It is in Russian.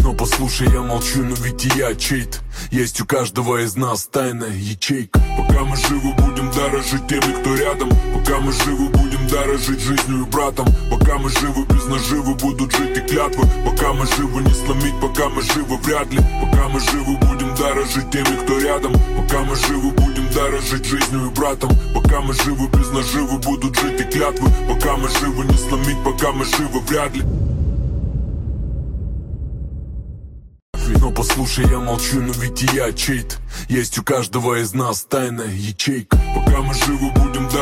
Но послушай, я молчу, но ведь и я чей-то. Есть у каждого из нас тайная ячейка. Пока мы живы, будем дорожить теми, кто рядом. Пока мы живы, будем дорожить жизнью и братом. Пока мы живы, без наживы будут жить и клятвы. Пока мы живы, не сломить, пока мы живы, вряд ли. Пока мы живы, будем дорожить теми, кто рядом. Пока мы живы, будем дорожить жизнью и братом. Пока мы живы, без наживы будут жить и клятвы. Пока мы живы, не сломить, пока мы живы, вряд ли. Но послушай, я молчу, но ведь и я чей-то. Есть у каждого из нас тайная ячейка. Пока мы живы, будем